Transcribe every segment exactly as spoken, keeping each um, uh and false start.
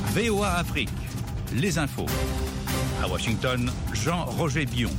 V O A Afrique, les infos. À Washington, Jean-Roger Bion.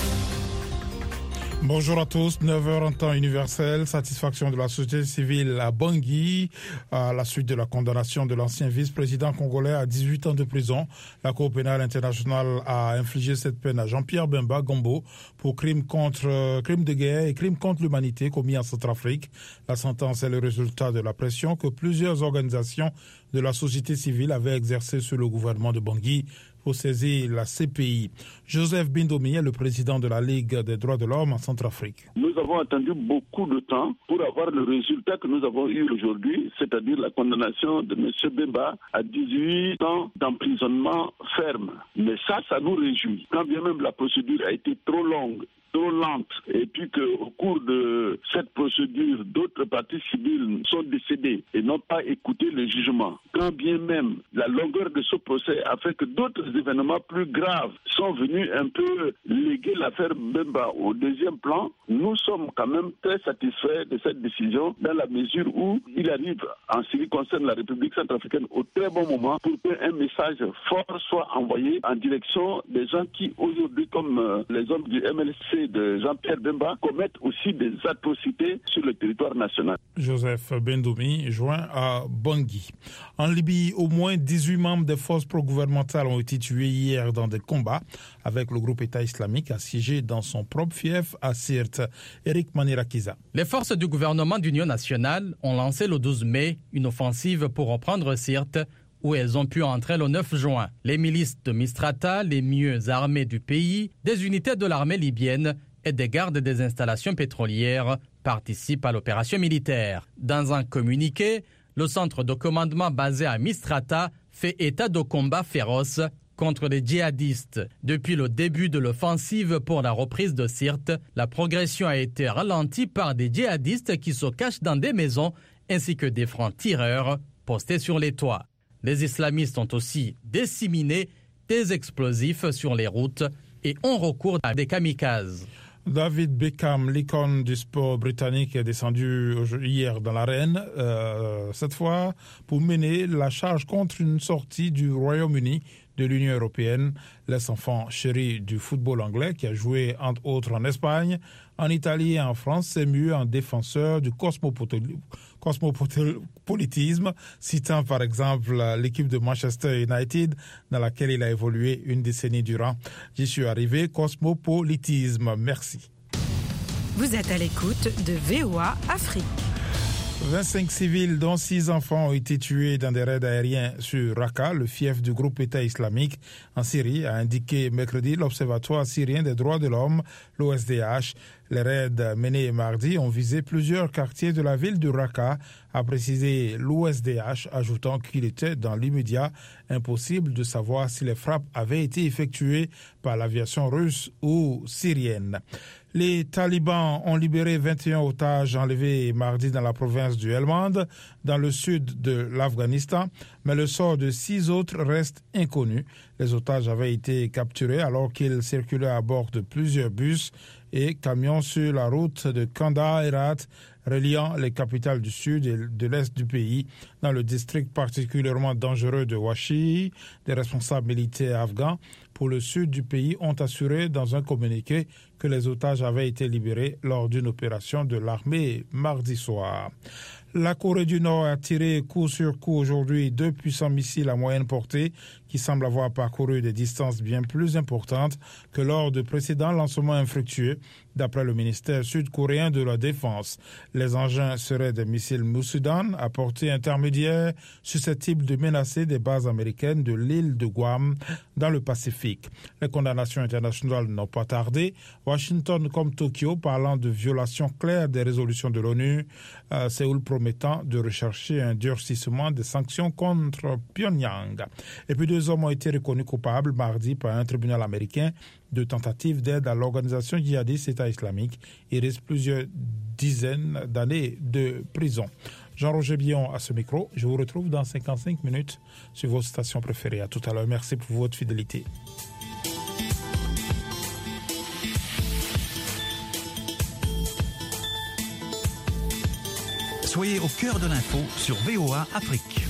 Bonjour à tous, neuf heures en temps universel, satisfaction de la société civile à Bangui à la suite de la condamnation de l'ancien vice-président congolais à dix-huit ans de prison. La Cour pénale internationale a infligé cette peine à Jean-Pierre Bemba Gombo pour crimes contre euh, crimes de guerre et crimes contre l'humanité commis en Centrafrique. La sentence est le résultat de la pression que plusieurs organisations de la société civile avaient exercée sur le gouvernement de Bangui pour saisir la C P I. Joseph Bindomi est le président de la Ligue des droits de l'homme en Centrafrique. Nous avons attendu beaucoup de temps pour avoir le résultat que nous avons eu aujourd'hui, c'est-à-dire la condamnation de M. Bemba à dix-huit ans d'emprisonnement ferme. Mais ça, ça nous réjouit. Quand bien même la procédure a été trop longue, trop lente, et puis qu'au cours de cette procédure, d'autres parties civiles sont décédées et n'ont pas écouté le jugement. Quand bien même la longueur de ce procès a fait que d'autres événements plus graves sont venus un peu léguer l'affaire Bemba au deuxième plan, nous sommes quand même très satisfaits de cette décision dans la mesure où il arrive, en ce qui concerne la République centrafricaine, au très bon moment pour qu'un message fort soit envoyé en direction des gens qui aujourd'hui, comme euh, les hommes du M L C de Jean-Pierre Bemba, commettent aussi des atrocités sur le territoire national. Joseph Bendoumi, joint à Bangui. En Libye, au moins dix-huit membres des forces pro-gouvernementales ont été tués hier dans des combats avec le groupe État islamique assiégé dans son propre fief à Sirte. Eric Manirakiza. Les forces du gouvernement d'union nationale ont lancé le douze mai une offensive pour reprendre Sirte, où elles ont pu entrer le neuf juin. Les milices de Misrata, les mieux armées du pays, des unités de l'armée libyenne et des gardes des installations pétrolières participent à l'opération militaire. Dans un communiqué, le centre de commandement basé à Misrata fait état de combats féroces contre les djihadistes. Depuis le début de l'offensive pour la reprise de Sirte, la progression a été ralentie par des djihadistes qui se cachent dans des maisons ainsi que des francs-tireurs postés sur les toits. Les islamistes ont aussi disséminé des explosifs sur les routes et ont recours à des kamikazes. David Beckham, l'icône du sport britannique, est descendu hier dans l'arène, euh, cette fois pour mener la charge contre une sortie du Royaume-Uni de l'Union européenne. L'ex-enfant chéri du football anglais, qui a joué entre autres en Espagne, en Italie et en France, s'est mu en défenseur du cosmopolitisme, citant par exemple l'équipe de Manchester United dans laquelle il a évolué une décennie durant. J'y suis arrivé, cosmopolitisme. Merci. Vous êtes à l'écoute de V O A Afrique. vingt-cinq civils, dont six enfants, ont été tués dans des raids aériens sur Raqqa, le fief du groupe État islamique en Syrie, a indiqué mercredi l'Observatoire syrien des droits de l'homme, l'O S D H. Les raids menés mardi ont visé plusieurs quartiers de la ville de Raqqa, a précisé l'O S D H, ajoutant qu'il était dans l'immédiat impossible de savoir si les frappes avaient été effectuées par l'aviation russe ou syrienne. Les talibans ont libéré vingt et un otages enlevés mardi dans la province du Helmand, dans le sud de l'Afghanistan, mais le sort de six autres reste inconnu. Les otages avaient été capturés alors qu'ils circulaient à bord de plusieurs bus et camions sur la route de Kandahar, reliant les capitales du sud et de l'est du pays, dans le district particulièrement dangereux de Washi. Des responsables militaires afghans pour le sud du pays ont assuré dans un communiqué que les otages avaient été libérés lors d'une opération de l'armée mardi soir. La Corée du Nord a tiré coup sur coup aujourd'hui deux puissants missiles à moyenne portée qui semblent avoir parcouru des distances bien plus importantes que lors de précédents lancements infructueux, d'après le ministère sud-coréen de la Défense. Les engins seraient des missiles Musudan à portée intermédiaire susceptibles de menacer des bases américaines de l'île de Guam dans le Pacifique. Les condamnations internationales n'ont pas tardé. Washington comme Tokyo parlant de violations claires des résolutions de l'ONU, euh, Séoul promettant de rechercher un durcissement des sanctions contre Pyongyang. Et puis deux hommes ont été reconnus coupables mardi par un tribunal américain de tentatives d'aide à l'organisation djihadiste État islamique. Il risque plusieurs dizaines d'années de prison. Jean-Roger Bion à ce micro. Je vous retrouve dans cinquante-cinq minutes sur votre station préférée. À tout à l'heure. Merci pour votre fidélité. Soyez au cœur de l'info sur V O A Afrique.